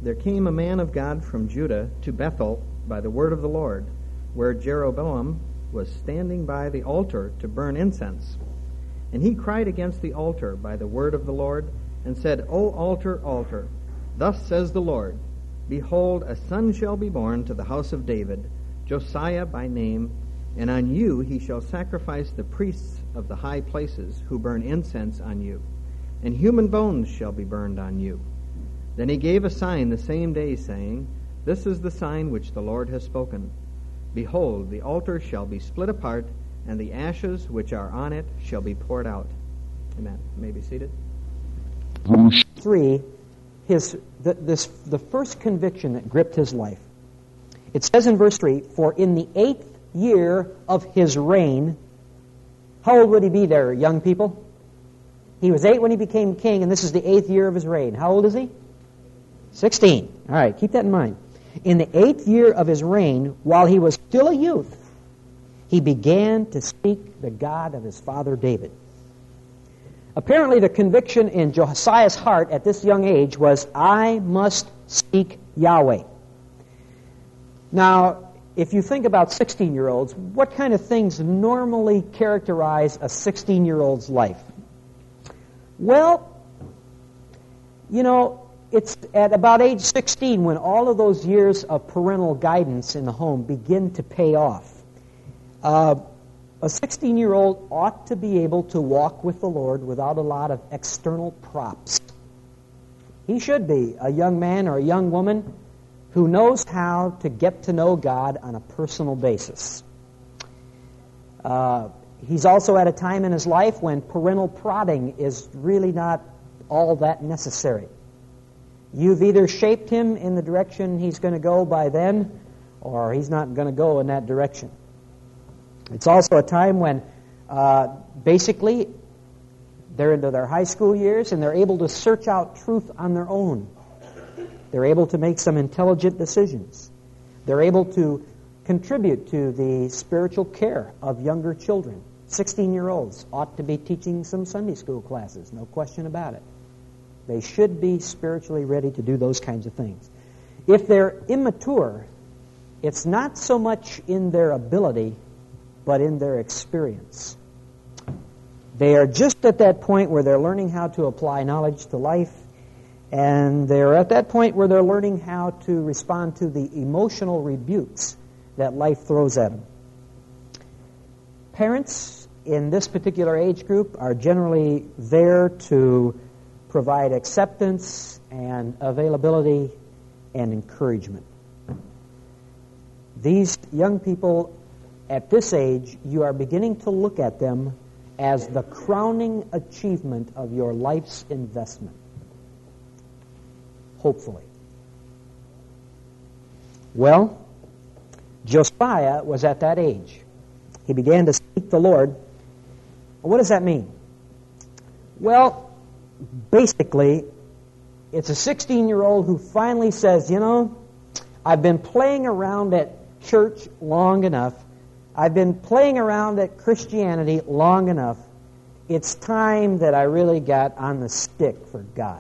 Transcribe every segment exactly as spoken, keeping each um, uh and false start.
there came a man of God from Judah to Bethel by the word of the Lord, where Jeroboam was standing by the altar to burn incense. And he cried against the altar by the word of the Lord, and said, O altar, altar, thus says the Lord, Behold, a son shall be born to the house of David, Josiah by name, and on you he shall sacrifice the priests of the high places, who burn incense on you, and human bones shall be burned on you. Then he gave a sign the same day, saying, This is the sign which the Lord has spoken. Behold, the altar shall be split apart, and the ashes which are on it shall be poured out. Amen. You may be seated. Three, his the, this the first conviction that gripped his life. It says in verse three, For in the eighth year of his reign, how old would he be there, young people? He was eight when he became king, and this is the eighth year of his reign. How old is he? Sixteen. All right, keep that in mind. In the eighth year of his reign, while he was still a youth, he began to seek the God of his father David. Apparently, the conviction in Josiah's heart at this young age was, I must seek Yahweh. Now, if you think about sixteen-year-olds, what kind of things normally characterize a sixteen-year-old's life? Well, you know, it's at about age sixteen when all of those years of parental guidance in the home begin to pay off. Uh, a sixteen-year-old ought to be able to walk with the Lord without a lot of external props. He should be a young man or a young woman who knows how to get to know God on a personal basis. Uh, he's also at a time in his life when parental prodding is really not all that necessary. You've either shaped him in the direction he's going to go by then, or he's not going to go in that direction. It's also a time when uh, basically they're into their high school years and they're able to search out truth on their own. They're able to make some intelligent decisions. They're able to contribute to the spiritual care of younger children. sixteen-year-olds ought to be teaching some Sunday school classes, no question about it. They should be spiritually ready to do those kinds of things. If they're immature, it's not so much in their ability, but in their experience. They are just at that point where they're learning how to apply knowledge to life, and they're at that point where they're learning how to respond to the emotional rebukes that life throws at them. Parents in this particular age group are generally there to provide acceptance and availability and encouragement. These young people at this age, you are beginning to look at them as the crowning achievement of your life's investment. Hopefully. Well, Josiah was at that age. He began to seek the Lord. What does that mean? Well, basically, it's a sixteen-year-old who finally says, you know, I've been playing around at church long enough. I've been playing around at Christianity long enough. It's time that I really got on the stick for God.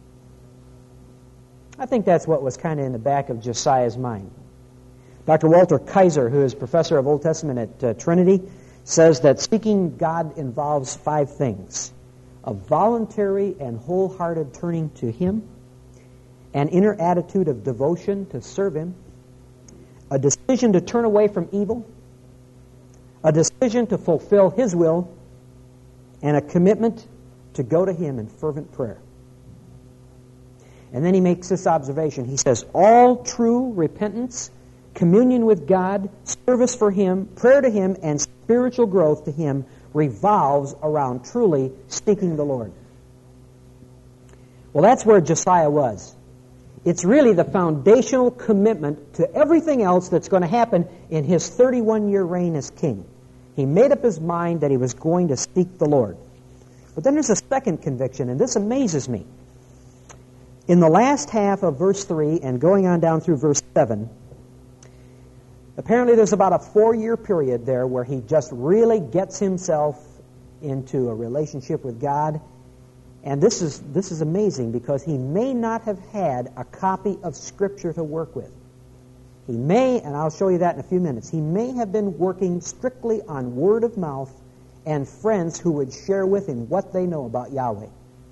I think that's what was kind of in the back of Josiah's mind. Doctor Walter Kaiser, who is professor of Old Testament at uh, Trinity, says that seeking God involves five things: a voluntary and wholehearted turning to Him, an inner attitude of devotion to serve Him, a decision to turn away from evil, a decision to fulfill His will, and a commitment to go to Him in fervent prayer. And then he makes this observation. He says, all true repentance, communion with God, service for Him, prayer to Him, and spiritual growth to Him revolves around truly seeking the Lord. Well, that's where Josiah was. It's really the foundational commitment to everything else that's going to happen in his thirty-one-year reign as king. He made up his mind that he was going to seek the Lord. But then there's a second conviction, and this amazes me. In the last half of verse three and going on down through verse seven, apparently there's about a four-year period there where he just really gets himself into a relationship with God, And this is this is amazing because he may not have had a copy of Scripture to work with. He may, and I'll show you that in a few minutes, he may have been working strictly on word of mouth and friends who would share with him what they know about Yahweh.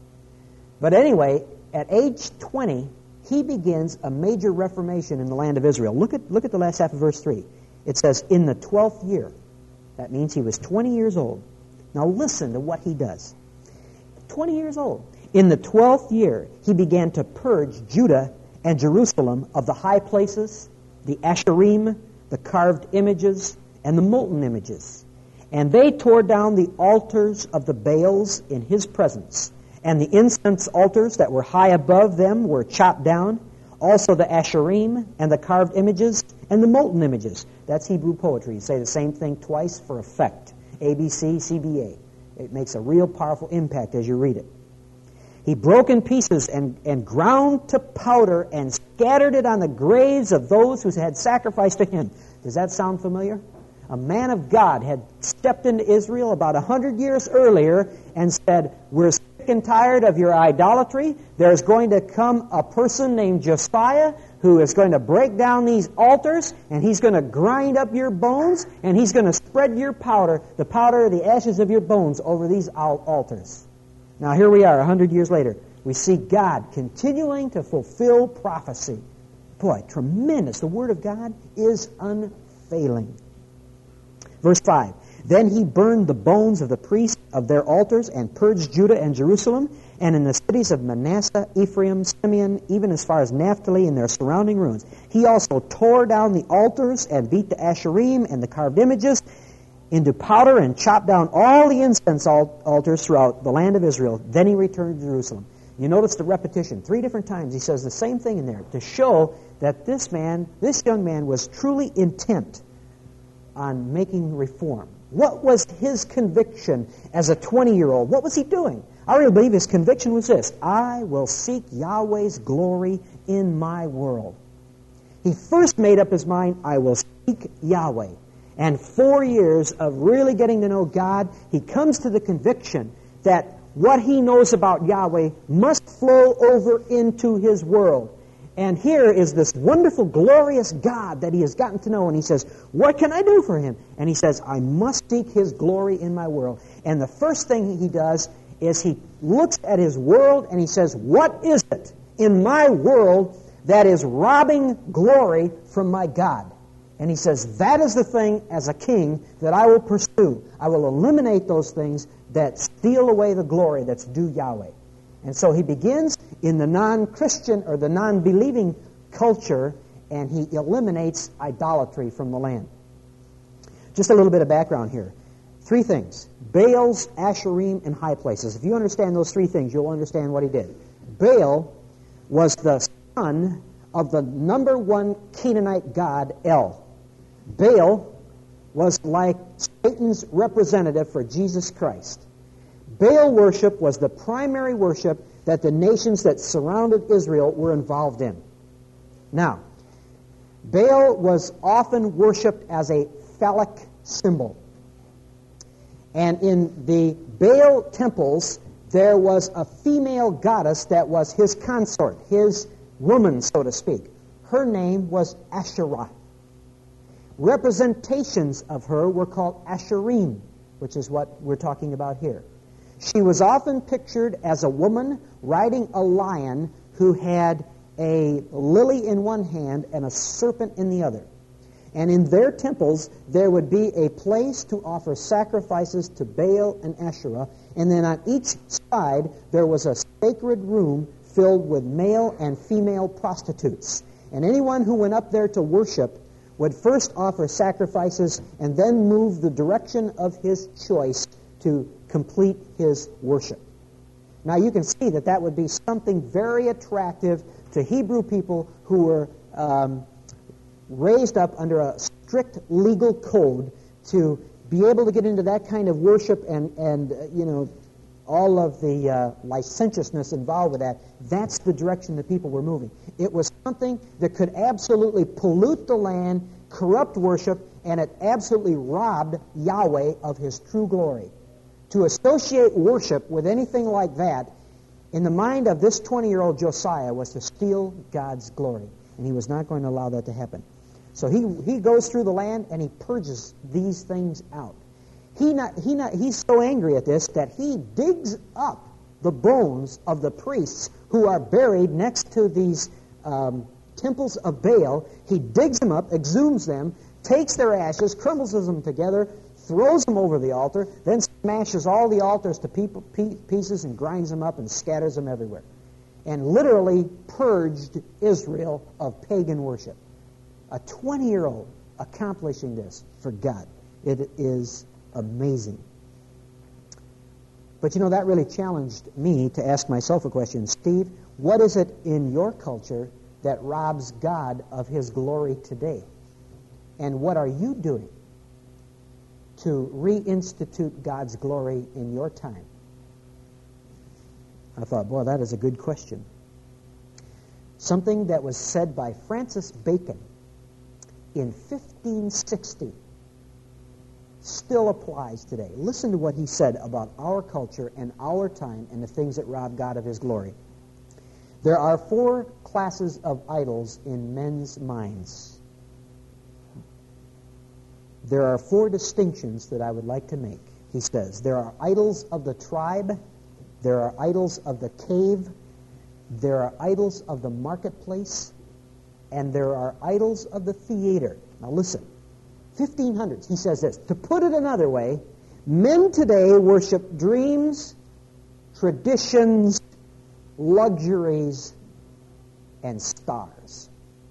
But anyway, at age twenty, he begins a major reformation in the land of Israel. Look at, look at the last half of verse three. It says, in the twelfth year. That means he was twenty years old. Now listen to what he does. twenty years old. In the twelfth year, he began to purge Judah and Jerusalem of the high places, the Asherim, the carved images, and the molten images. And they tore down the altars of the Baals in his presence. And the incense altars that were high above them were chopped down. Also the Asherim and the carved images and the molten images. That's Hebrew poetry. You say the same thing twice for effect. A B C, C B A. It makes a real powerful impact as you read it. He broke in pieces and, and ground to powder and scattered it on the graves of those who had sacrificed to him. Does that sound familiar? A man of God had stepped into Israel about a hundred years earlier and said, we're sick and tired of your idolatry. There's going to come a person named Josiah who is going to break down these altars, and he's going to grind up your bones, and he's going to spread your powder, the powder, the ashes of your bones over these altars. Now here we are, a hundred years later. We see God continuing to fulfill prophecy. Boy, tremendous. The Word of God is unfailing. Verse five, then he burned the bones of the priests of their altars and purged Judah and Jerusalem, and in the cities of Manasseh, Ephraim, Simeon, even as far as Naphtali and their surrounding ruins. He also tore down the altars and beat the Asherim and the carved images into powder and chopped down all the incense altars throughout the land of Israel. Then he returned to Jerusalem. You notice the repetition. Three different times he says the same thing in there to show that this man, this young man, was truly intent on making reform. What was his conviction as a twenty-year-old? What was he doing? I really believe his conviction was this: I will seek Yahweh's glory in my world. He first made up his mind, I will seek Yahweh. And four years of really getting to know God, he comes to the conviction that what he knows about Yahweh must flow over into his world. And here is this wonderful, glorious God that he has gotten to know. And he says, what can I do for him? And he says, I must seek his glory in my world. And the first thing he does is he looks at his world and he says, what is it in my world that is robbing glory from my God? And he says, that is the thing as a king that I will pursue. I will eliminate those things that steal away the glory that's due Yahweh. And so he begins in the non-Christian or the non-believing culture, and he eliminates idolatry from the land. Just a little bit of background here. Three things: Baals, Asherim, and high places. If you understand those three things, you'll understand what he did. Baal was the son of the number one Canaanite god, El. Baal was like Satan's representative for Jesus Christ. Baal worship was the primary worship that the nations that surrounded Israel were involved in. Now, Baal was often worshipped as a phallic symbol. And in the Baal temples, there was a female goddess that was his consort, his woman, so to speak. Her name was Asherah. Representations of her were called Asherim, which is what we're talking about here. She was often pictured as a woman riding a lion who had a lily in one hand and a serpent in the other. And in their temples, there would be a place to offer sacrifices to Baal and Asherah, and then on each side, there was a sacred room filled with male and female prostitutes. And anyone who went up there to worship would first offer sacrifices and then move the direction of his choice to complete his worship. Now you can see that that would be something very attractive to Hebrew people who were um, raised up under a strict legal code to be able to get into that kind of worship and, and uh, you know, all of the uh, licentiousness involved with that. That's the direction the people were moving. It was something that could absolutely pollute the land, corrupt worship, and it absolutely robbed Yahweh of his true glory. To associate worship with anything like that in the mind of this twenty-year-old Josiah was to steal God's glory, and he was not going to allow that to happen. So he he goes through the land and he purges these things out. He not he not he's so angry at this that he digs up the bones of the priests who are buried next to these um, temples of Baal. He digs them up, exhumes them, takes their ashes, crumbles them together, throws them over the altar, then smashes all the altars to people, pieces and grinds them up and scatters them everywhere. And literally purged Israel of pagan worship. A twenty-year-old accomplishing this for God. It is amazing. But you know, that really challenged me to ask myself a question. Steve, what is it in your culture that robs God of His glory today? And what are you doing to reinstitute God's glory in your time? I thought, boy, that is a good question. Something that was said by Francis Bacon in fifteen sixty still applies today. Listen to what he said about our culture and our time and the things that rob God of His glory. There are four classes of idols in men's minds. There are four distinctions that I would like to make, he says. There are idols of the tribe, there are idols of the cave, there are idols of the marketplace, and there are idols of the theater. Now listen, fifteen hundreds, he says this. To put it another way, men today worship dreams, traditions, luxuries, and stars.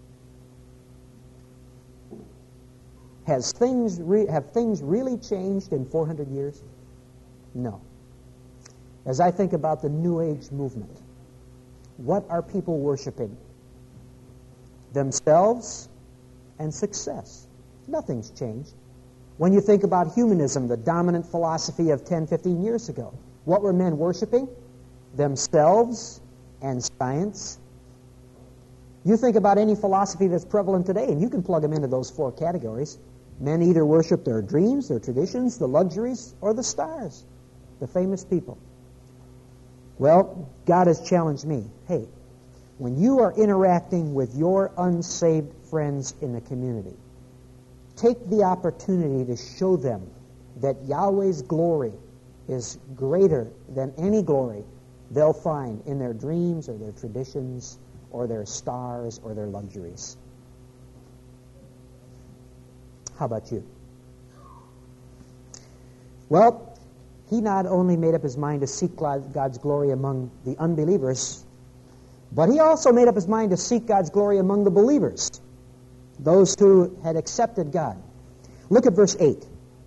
Has things re- have things really changed in four hundred years? No. As I think about the New Age movement, what are people worshiping? Themselves and success. Nothing's changed. When you think about humanism, the dominant philosophy of ten, fifteen years ago, what were men worshiping? Themselves and science. You think about any philosophy that's prevalent today, and you can plug them into those four categories. Men either worship their dreams, their traditions, the luxuries, or the stars, the famous people. Well, God has challenged me. Hey, when you are interacting with your unsaved friends in the community, take the opportunity to show them that Yahweh's glory is greater than any glory they'll find in their dreams or their traditions or their stars or their luxuries. How about you? Well, he not only made up his mind to seek God's glory among the unbelievers, but he also made up his mind to seek God's glory among the believers, those who had accepted God. Look at verse eight.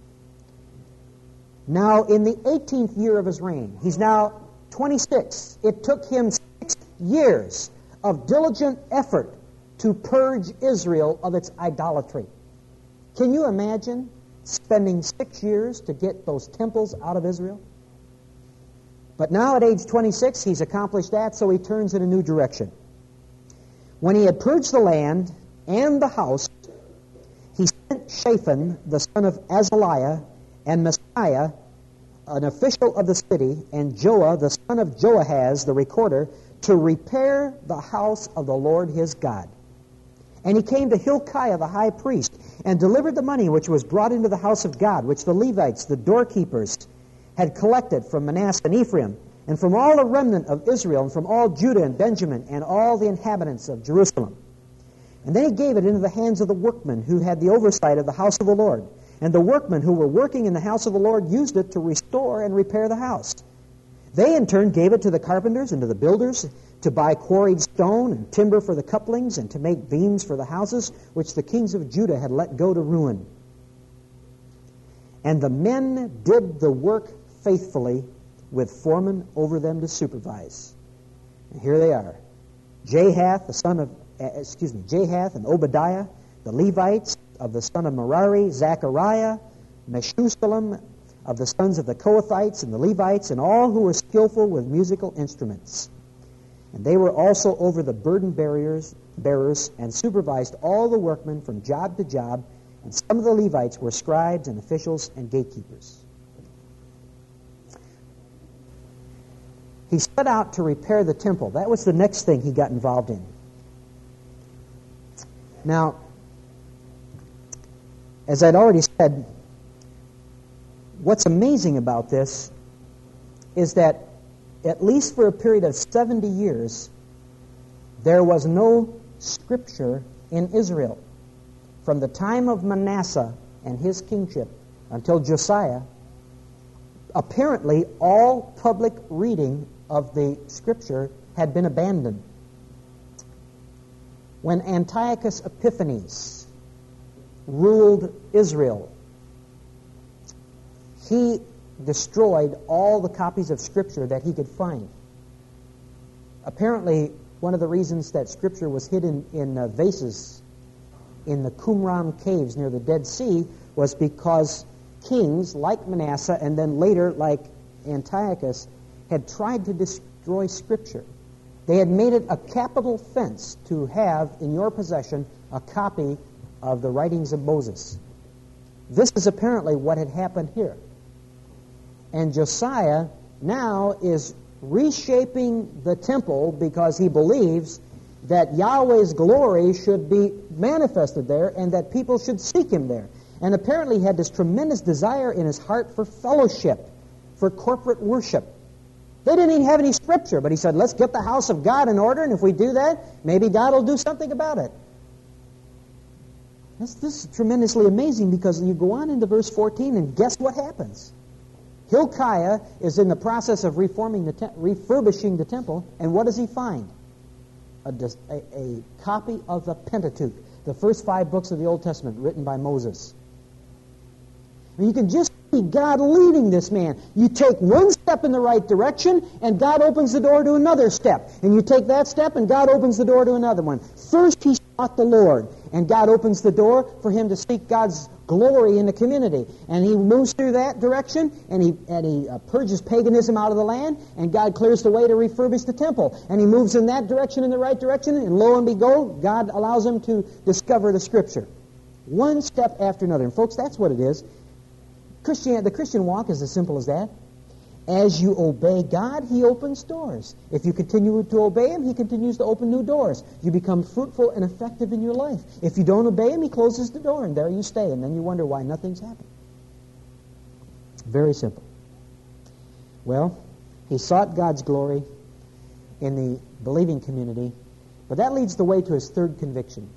Now, in the eighteenth year of his reign, he's now twenty-six. It took him six years of diligent effort to purge Israel of its idolatry. Can you imagine spending six years to get those temples out of Israel? But now at age twenty-six, he's accomplished that, so he turns in a new direction. When he had purged the land and the house, he sent Shaphan, the son of Azaliah, and Messiah, an official of the city, and Joah, the son of Joahaz, the recorder, to repair the house of the Lord his God. And he came to Hilkiah the high priest, and delivered the money which was brought into the house of God, which the Levites, the doorkeepers, had collected from Manasseh and Ephraim, and from all the remnant of Israel, and from all Judah and Benjamin, and all the inhabitants of Jerusalem. And then he gave it into the hands of the workmen who had the oversight of the house of the Lord. And the workmen who were working in the house of the Lord used it to restore and repair the house. They in turn gave it to the carpenters and to the builders to buy quarried stone and timber for the couplings and to make beams for the houses which the kings of Judah had let go to ruin. And the men did the work faithfully with foremen over them to supervise. And here they are. Jahath, the son of, uh, excuse me, Jahath and Obadiah, the Levites of the son of Merari, Zechariah, Meshushalam, of the sons of the Kohathites and the Levites, and all who were skillful with musical instruments. And they were also over the burden bearers, bearers and supervised all the workmen from job to job, and some of the Levites were scribes and officials and gatekeepers. he set out to repair the temple. That was the next thing he got involved in. Now, as I'd already said, what's amazing about this is that at least for a period of seventy years, there was no scripture in Israel. From the time of Manasseh and his kingship until Josiah, apparently all public reading of the scripture had been abandoned. When Antiochus Epiphanes ruled Israel, he destroyed all the copies of Scripture that he could find. Apparently, one of the reasons that Scripture was hidden in uh, vases in the Qumran caves near the Dead Sea was because kings like Manasseh and then later like Antiochus had tried to destroy Scripture. They had made it a capital offense to have in your possession a copy of the writings of Moses. This is apparently what had happened here. And Josiah now is reshaping the temple because he believes that Yahweh's glory should be manifested there and that people should seek him there. And apparently he had this tremendous desire in his heart for fellowship, for corporate worship. They didn't even have any scripture, but he said, let's get the house of God in order, and if we do that, maybe God will do something about it. This, this is tremendously amazing because you go on into verse fourteen, and guess what happens? Hilkiah is in the process of reforming the te- refurbishing the temple, and what does he find? A, a, a copy of the Pentateuch, the first five books of the Old Testament written by Moses. And you can just see God leading this man. You take one step in the right direction, and God opens the door to another step. And you take that step, and God opens the door to another one. First he sought the Lord, and God opens the door for him to seek God's glory in the community. And he moves through that direction, and he and he uh, purges paganism out of the land, and God clears the way to refurbish the temple. And he moves in that direction, in the right direction, and lo and behold, God allows him to discover the Scripture. One step after another. And folks, that's what it is. Christian, the Christian walk is as simple as that. As you obey God, he opens doors. If you continue to obey him, he continues to open new doors. You become fruitful and effective in your life. If you don't obey him, he closes the door, and there you stay, and then you wonder why nothing's happened. Very simple. Well, he sought God's glory in the believing community, but that leads the way to his third conviction.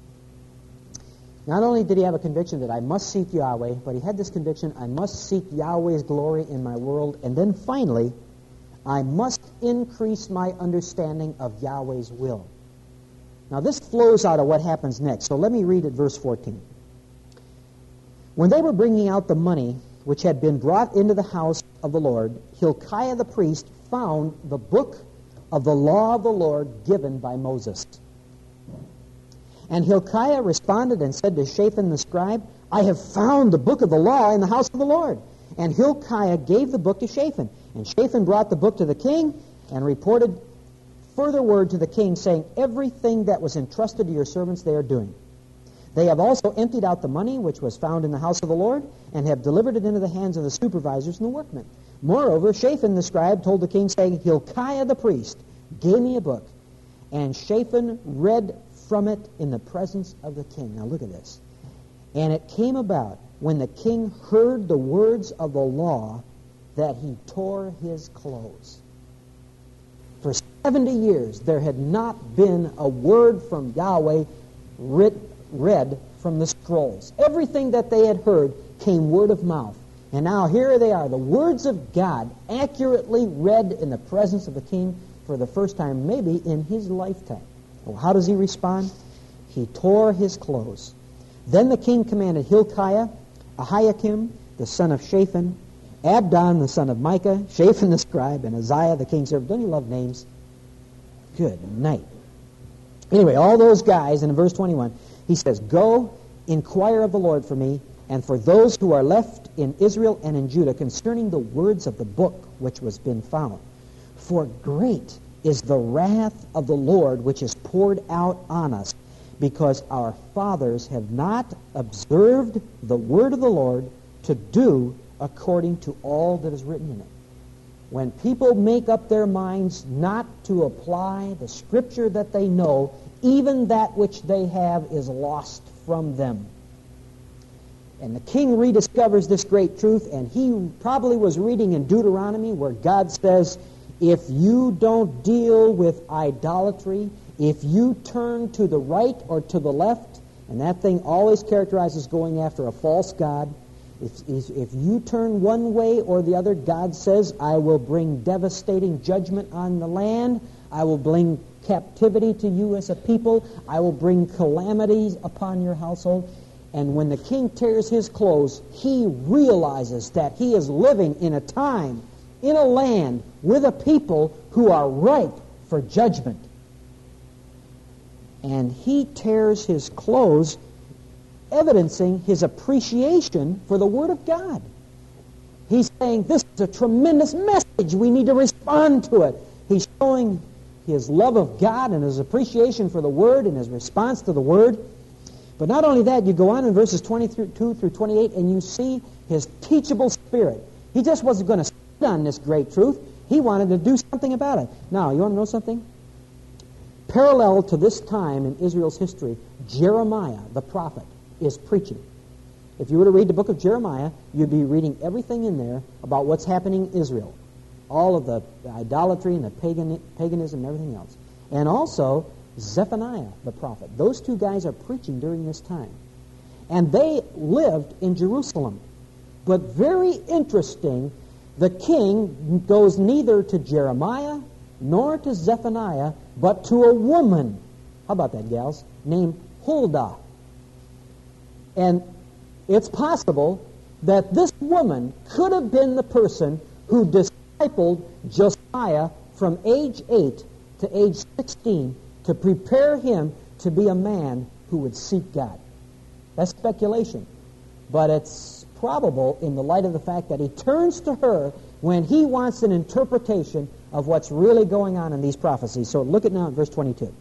Not only did he have a conviction that I must seek Yahweh, but he had this conviction, I must seek Yahweh's glory in my world. And then finally, I must increase my understanding of Yahweh's will. Now this flows out of what happens next. So let me read at verse fourteen. When they were bringing out the money which had been brought into the house of the Lord, Hilkiah the priest found the book of the law of the Lord given by Moses. And Hilkiah responded and said to Shaphan the scribe, I have found the book of the law in the house of the Lord. And Hilkiah gave the book to Shaphan. And Shaphan brought the book to the king and reported further word to the king, saying, everything that was entrusted to your servants they are doing. They have also emptied out the money which was found in the house of the Lord, and have delivered it into the hands of the supervisors and the workmen. Moreover, Shaphan the scribe told the king, saying, Hilkiah the priest gave me a book. And Shaphan read from it in the presence of the king. Now look at this. And it came about when the king heard the words of the law that he tore his clothes. For seventy years there had not been a word from Yahweh writ, read from the scrolls. Everything that they had heard came word of mouth. And now here they are, the words of God accurately read in the presence of the king for the first time, maybe in his lifetime. Well, how does he respond? He tore his clothes. Then the king commanded Hilkiah, Ahiakim, the son of Shaphan, Abdon, the son of Micah, Shaphan the scribe, and Uzziah, the king's servant. Don't you love names? Good night. Anyway, all those guys, and in verse twenty-one, he says, go, inquire of the Lord for me, and for those who are left in Israel and in Judah, concerning the words of the book which was been found. For great is the wrath of the Lord which is poured out on us, because our fathers have not observed the word of the Lord to do according to all that is written in it. when people make up their minds not to apply the Scripture that they know, even that which they have is lost from them. And the king rediscovers this great truth, and he probably was reading in Deuteronomy where God says, if you don't deal with idolatry, if you turn to the right or to the left, and that thing always characterizes going after a false god, if, if, if you turn one way or the other, God says, I will bring devastating judgment on the land, I will bring captivity to you as a people, I will bring calamities upon your household. And when the king tears his clothes, he realizes that he is living in a time, in a land, with a people who are ripe for judgment. And he tears his clothes, evidencing his appreciation for the Word of God. He's saying, this is a tremendous message. We need to respond to it. He's showing his love of God and his appreciation for the Word and his response to the Word. But not only that, you go on in verses twenty-two through twenty-eight, and you see his teachable spirit. He just wasn't going to sit on this great truth. He wanted to do something about it. Now, you want to know something? Parallel to this time in Israel's history, Jeremiah, the prophet, is preaching. If you were to read the book of Jeremiah, you'd be reading everything in there about what's happening in Israel. All of the idolatry and the pagan, paganism and everything else. And also Zephaniah, the prophet. Those two guys are preaching during this time. And they lived in Jerusalem. But very interesting, the king goes neither to Jeremiah nor to Zephaniah, but to a woman. How about that, gals? Named Huldah. And it's possible that this woman could have been the person who discipled Josiah from age eight to age sixteen to prepare him to be a man who would seek God. That's speculation. But it's probable in the light of the fact that he turns to her when he wants an interpretation of what's really going on in these prophecies. So look at now at verse twenty-two.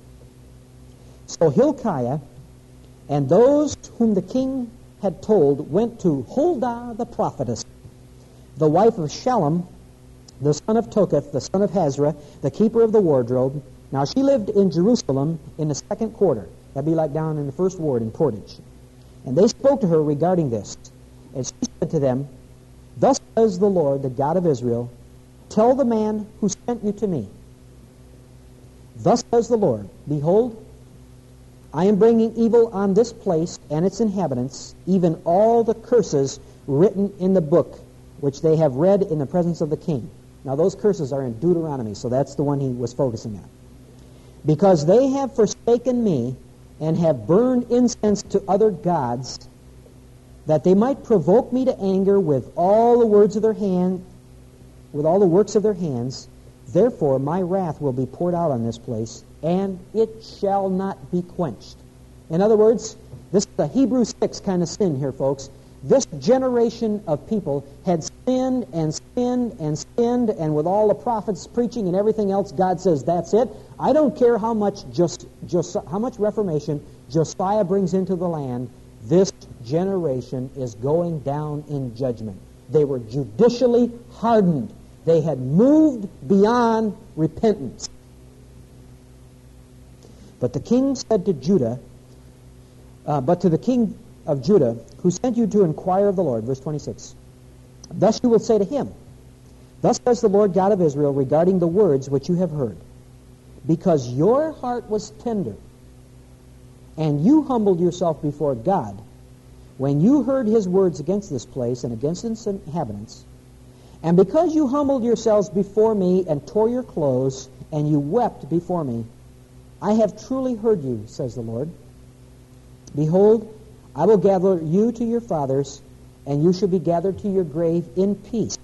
So Hilkiah and those whom the king had told went to Huldah the prophetess, the wife of Shallum, the son of Toketh, the son of Hazra, the keeper of the wardrobe. Now she lived in Jerusalem in the second quarter. That'd be like down in the first ward in Portage. And they spoke to her regarding this. And she said to them, Thus says the Lord, the God of Israel, tell the man who sent you to me. Thus says the Lord, Behold, I am bringing evil on this place and its inhabitants, even all the curses written in the book, which they have read in the presence of the king. Now those curses are in Deuteronomy, so that's the one he was focusing on. Because they have forsaken me and have burned incense to other gods, that they might provoke me to anger with all the words of their hand, with all the works of their hands. Therefore my wrath will be poured out on this place, and it shall not be quenched. In other words, this is a Hebrew six kind of sin here, folks. This generation of people had sinned and sinned and sinned, and with all the prophets preaching and everything else, God says, that's it. I don't care how much just, just how much reformation Josiah brings into the land. This generation is going down in judgment. They were judicially hardened. They had moved beyond repentance. But the king said to Judah, uh, but to the king of Judah, who sent you to inquire of the Lord, verse twenty-six, thus you will say to him, Thus says the Lord God of Israel regarding the words which you have heard, because your heart was tender, and you humbled yourself before God, when you heard his words against this place and against its inhabitants, and because you humbled yourselves before me and tore your clothes, and you wept before me, I have truly heard you, says the Lord. Behold, I will gather you to your fathers, and you shall be gathered to your grave in peace.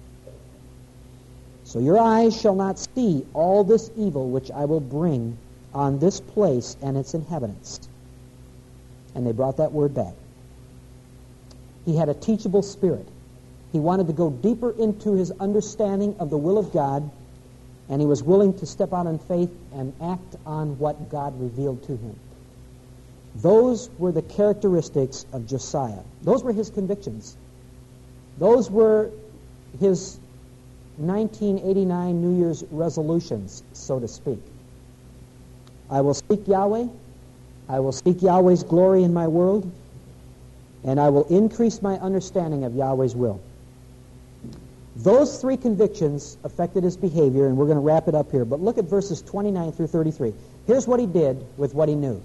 So your eyes shall not see all this evil which I will bring on this place and its inhabitants. And they brought that word back. He had a teachable spirit. He wanted to go deeper into his understanding of the will of God, and he was willing to step out in faith and act on what God revealed to him. Those were the characteristics of Josiah. Those were his convictions. Those were his nineteen eighty-nine New Year's resolutions, so to speak. I will seek Yahweh, I will seek Yahweh's glory in my world, and I will increase my understanding of Yahweh's will. Those three convictions affected his behavior, and we're going to wrap it up here. But look at verses twenty-nine through thirty-three. Here's what he did with what he knew.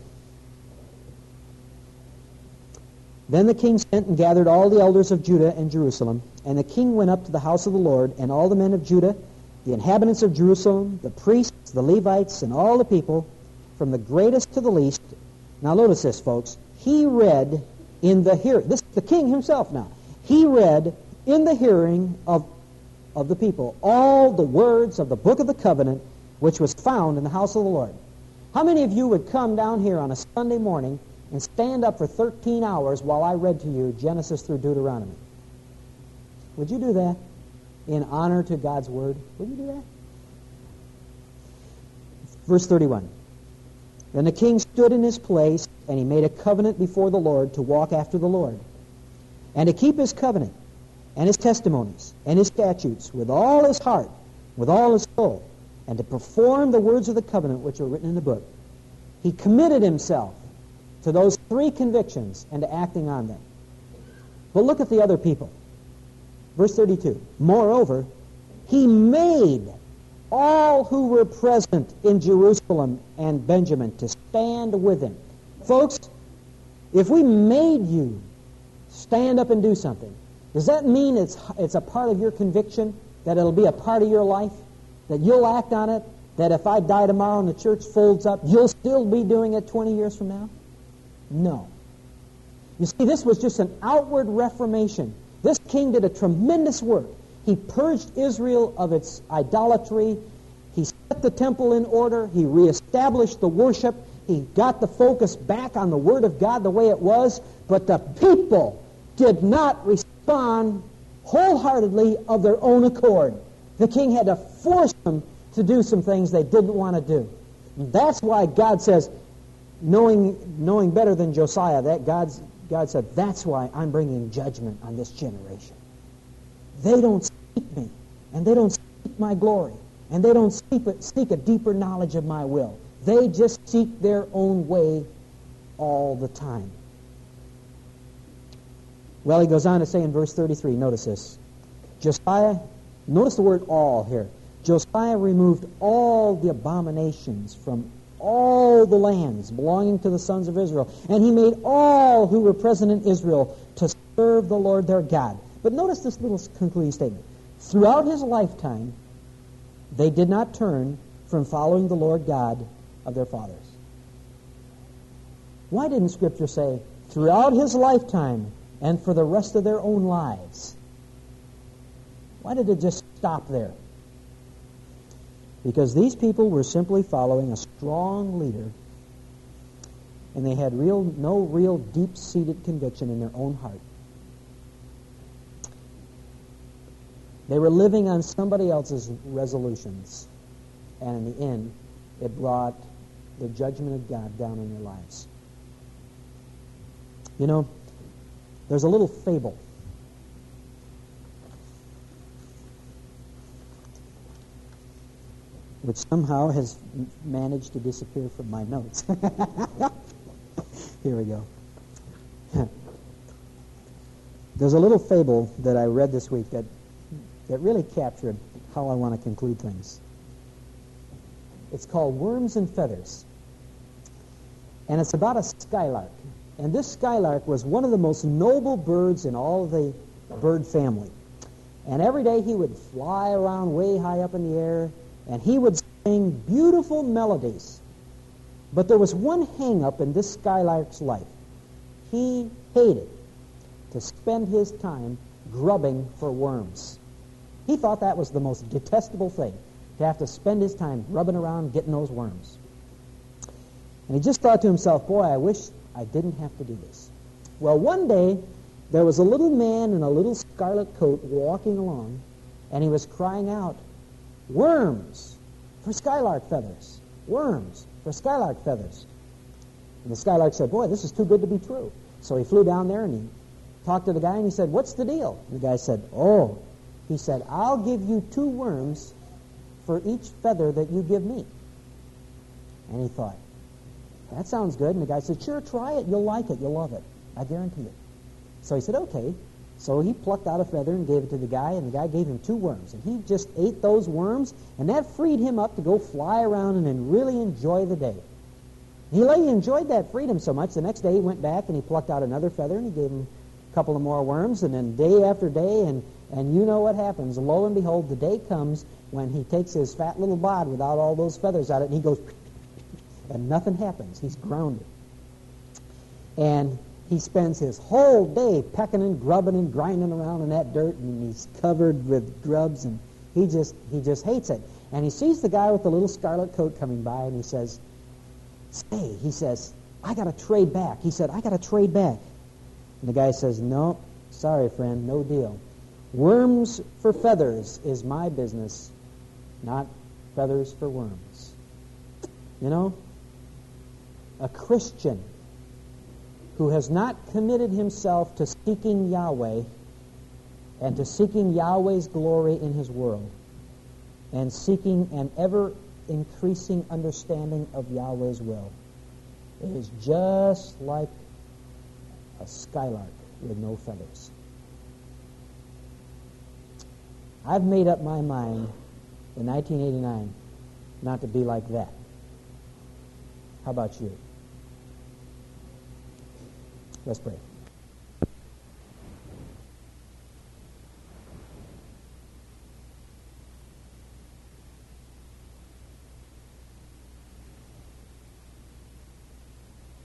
Then the king sent and gathered all the elders of Judah and Jerusalem, and the king went up to the house of the Lord, and all the men of Judah, the inhabitants of Jerusalem, the priests, the Levites, and all the people, from the greatest to the least. Now notice this, folks. He read in the hearing, this is the king himself now, he read in the hearing of, of the people all the words of the book of the covenant, which was found in the house of the Lord. How many of you would come down here on a Sunday morning and stand up for thirteen hours while I read to you Genesis through Deuteronomy? Would you do that in honor to God's word? Would you do that? Verse thirty-one. Then the king stood in his place, and he made a covenant before the Lord to walk after the Lord, and to keep his covenant, and his testimonies, and his statutes, with all his heart, with all his soul, and to perform the words of the covenant which are written in the book. He committed himself to those three convictions and to acting on them. But look at the other people. Verse thirty-two. Moreover, he made all who were present in Jerusalem and Benjamin to stand with him. Folks, if we made you stand up and do something, does that mean it's it's a part of your conviction, that it'll be a part of your life, that you'll act on it, that if I die tomorrow and the church folds up, you'll still be doing it twenty years from now? No. You see, this was just an outward reformation. This king did a tremendous work. He purged Israel of its idolatry. He set the temple in order. He reestablished the worship. He got the focus back on the Word of God the way it was. But the people did not respond wholeheartedly of their own accord. The king had to force them to do some things they didn't want to do. And that's why God says, knowing knowing better than Josiah, that God's, God said, that's why I'm bringing judgment on this generation. They don't seek me, and they don't seek my glory, and they don't seek a, seek a deeper knowledge of my will. They just seek their own way all the time. Well, he goes on to say in verse thirty-three, notice this. Josiah, notice the word all here. Josiah removed all the abominations from all the lands belonging to the sons of Israel, and he made all who were present in Israel to serve the Lord their God. But notice this little concluding statement. Throughout his lifetime, they did not turn from following the Lord God of their fathers. Why didn't Scripture say, throughout his lifetime and for the rest of their own lives? Why did it just stop there? Because these people were simply following a strong leader, and they had real, no real deep-seated conviction in their own heart. They were living on somebody else's resolutions, and in the end, it brought the judgment of God down on their lives. You know, there's a little fable which somehow has managed to disappear from my notes. Here we go. There's a little fable that I read this week that, that really captured how I want to conclude things. It's called Worms and Feathers. And it's about a skylark. And this skylark was one of the most noble birds in all of the bird family. And every day he would fly around way high up in the air, and he would sing beautiful melodies. But there was one hang-up in this skylark's life. He hated to spend his time grubbing for worms. He thought that was the most detestable thing, to have to spend his time grubbing around getting those worms. And he just thought to himself, boy, I wish I didn't have to do this. Well, one day, there was a little man in a little scarlet coat walking along, and he was crying out, worms for skylark feathers. Worms for skylark feathers. And the skylark said, boy, this is too good to be true. So he flew down there and he talked to the guy and he said, what's the deal? And the guy said, oh, He said, I'll give you two worms for each feather that you give me. And he thought, that sounds good. And the guy said, sure, try it. You'll like it. You'll love it. I guarantee it. So he said, okay. So he plucked out a feather and gave it to the guy, and the guy gave him two worms. And he just ate those worms, and that freed him up to go fly around and then really enjoy the day. He really enjoyed that freedom so much, the next day he went back and he plucked out another feather, and he gave him a couple of more worms, and then day after day, and, and you know what happens. Lo and behold, the day comes when he takes his fat little bod without all those feathers out of it, and he goes, and nothing happens. He's grounded. And he spends his whole day pecking and grubbing and grinding around in that dirt, and he's covered with grubs, and he just he just hates it. And he sees the guy with the little scarlet coat coming by, and he says, say, he says, I got to trade back. He said, I got to trade back. And the guy says, no, sorry, friend, no deal. Worms for feathers is my business, not feathers for worms. You know, a Christian who has not committed himself to seeking Yahweh and to seeking Yahweh's glory in his world and seeking an ever-increasing understanding of Yahweh's will is just like a skylark with no feathers. I've made up my mind in nineteen eighty-nine not to be like that. How about you? Let's pray.